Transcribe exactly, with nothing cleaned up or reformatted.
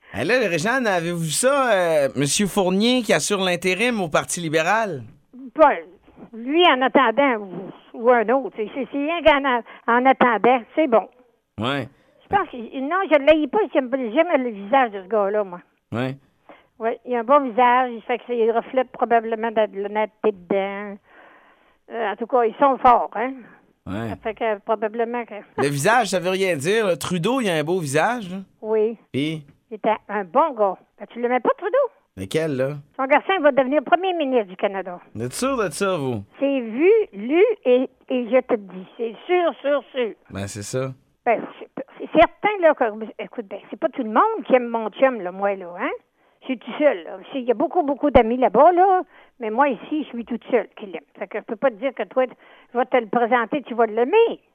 Hey, là, Réjeanne, avez-vous vu ça? euh, Monsieur Fournier qui assure l'intérim au Parti libéral? Pas lui en attendant ou, ou un autre. C'est c'est rien qu'en a- en attendant. C'est bon. Ouais. Je pense que non, je ne l'ai pas. J'aime j'aime le visage de ce gars-là, moi. Ouais. Oui, il a un bon visage. Ça fait que il reflète probablement de l'honnêteté dedans. Euh, en tout cas, ils sont forts, hein? Ouais. Ça fait que probablement que. Le visage, ça veut rien dire. là. Trudeau, il a un beau visage. Là. Oui. Puis, Il était un bon gars. Ben, tu l'aimais pas, Trudeau? lequel, là? Son garçon il va devenir premier ministre du Canada. Vous êtes sûr de ça, vous? C'est vu, lu et, et je te dis. C'est sûr, sûr, sûr. Ben, c'est ça. Ben, c'est c'est certain, là, que, écoute, ben, c'est pas tout le monde qui aime mon chum, là, moi, là, hein? Je suis tout seul, là. Il y a beaucoup, beaucoup d'amis là-bas, là, mais moi, ici, je suis toute seule qui l'aime. Fait que je peux pas te dire que toi, je vais te le présenter, tu vas l'aimer.